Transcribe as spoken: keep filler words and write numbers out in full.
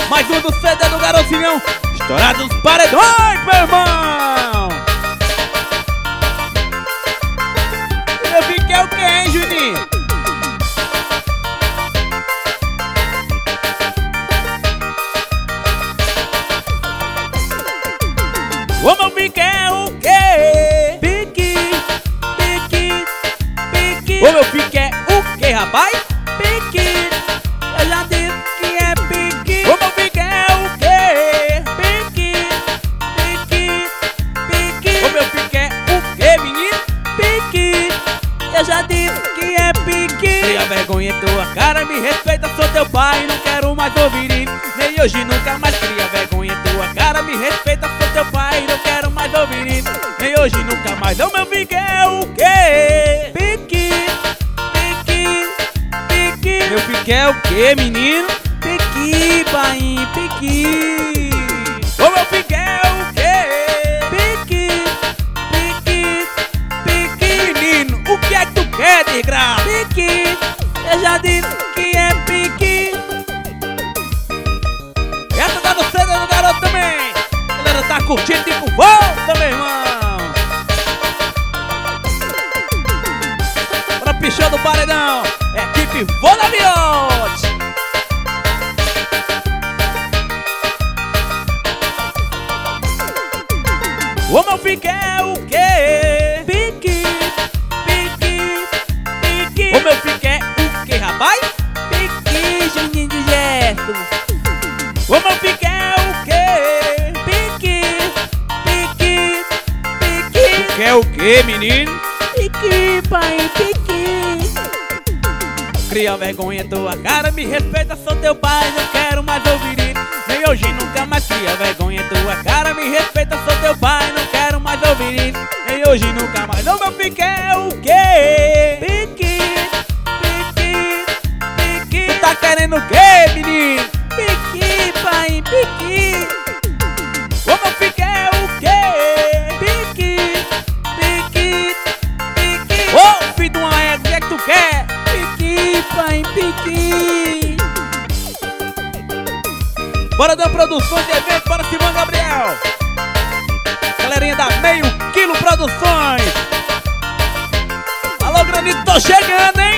Mais um do C D do Garotinho, estourados paredões, meu irmão. Eu vi que é o que, hein, Juninho? Ô, meu pique é o quê? Pique, pique, pique. Ô, meu pique é o quê, rapaz? Pique, eu já disse que é pique. Ô, meu pique é o quê? Pique, pique, pique. Ô, meu pique é o quê, menino? Pique, eu já disse que é pique. Cria vergonha em tua cara, me respeita, sou teu pai, não quero mais ouvir isso. Nem hoje, nunca mais. Cria vergonha em tua cara, me respeita, sou teu pai, não quero mais ouvir isso. Nem hoje, nunca mais. Não, meu pique é o quê? Pique, pique, pique. Meu pique é o quê, menino? Pique, pai, pique. Ô, meu pique é o quê? Pique, pique, pique. Menino, o que é que tu quer, de graça? Pique, eu já disse que é pique. Essa tá no C D do garoto também. A galera tá curtindo e com volta, meu irmão. Pra pichão do paredão, equipe Vonaviote. O meu pique é o quê? Pique, pique, pique. O meu pique é o quê, rapaz? Pique, Juninho de gesto. O meu pique é o quê? Pique, pique, pique. Pique é o quê, menino? Pique, pai, pique. Cria vergonha em tua cara, me respeita, sou teu pai, não quero mais ouvir isso. Nem hoje, nunca mais. Cria vergonha em tua cara, me respeita, sou teu pai, não quero mais ouvir isso. Nem hoje, nunca mais. O meu pique é o quê? Pique, pique, pique. Tu tá querendo o quê, menino? Pique, pai, pique. O meu pique é o quê? Pique, pique, pique. Ô, oh, filho de uma égua, o que é que tu quer? Pique, pai, pique. Bora dar produções de evento para Simão Gabriel. Galerinha da Meio Quilo Produções. Alô, Granito, tô chegando, hein?